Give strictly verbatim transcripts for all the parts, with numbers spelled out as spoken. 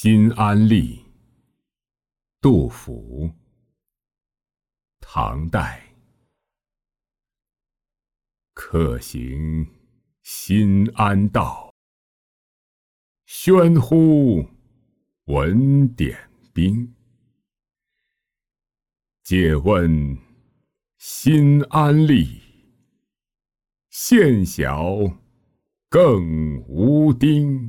新安吏，杜甫。唐代。客行新安道，喧呼闻点兵。借问新安吏，县小更无丁。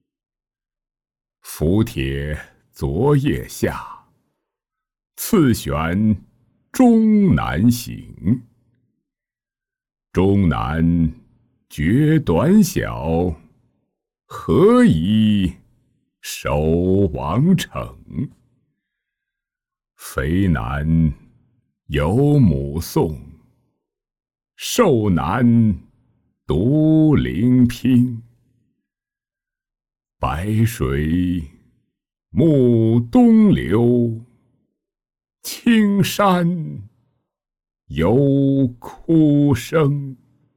扶帖昨夜下，次悬终南行。终南觉短小，何以守王城？肥男有母送，瘦男独临拼。白水暮东流，青山有哭声。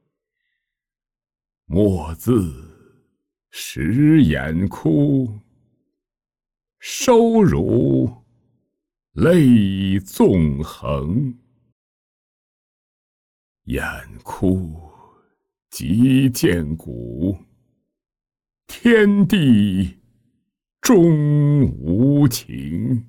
莫自食眼哭，收辱泪纵横。眼哭即见骨，天地终无情。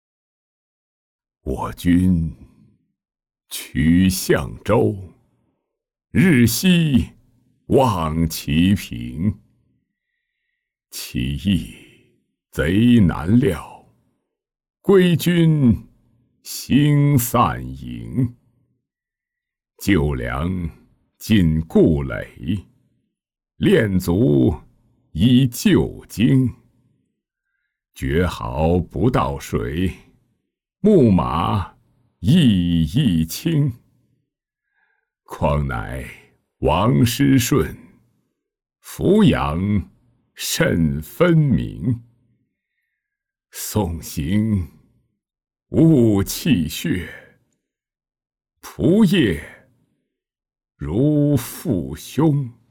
我君取象州，日夕望其平。起义贼难料，归军兴散营。旧粮尽故垒，练卒依旧经。绝壕不到水，木马亦亦轻。况乃王师顺，俯仰甚分明。送行勿泣血，仆夜如父兄。